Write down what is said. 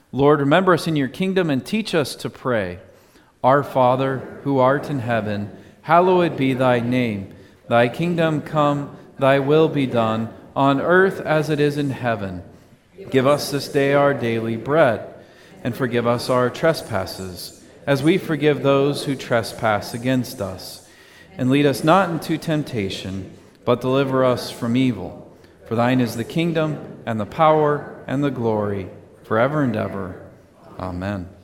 Lord, remember us in your kingdom and teach us to pray. Our Father, who art in heaven, hallowed be thy name. Thy kingdom come, thy will be done, on earth as it is in heaven. Give us this day our daily bread, and forgive us our trespasses, as we forgive those who trespass against us. And lead us not into temptation, but deliver us from evil. For thine is the kingdom, and the power, and the glory, forever and ever. Amen.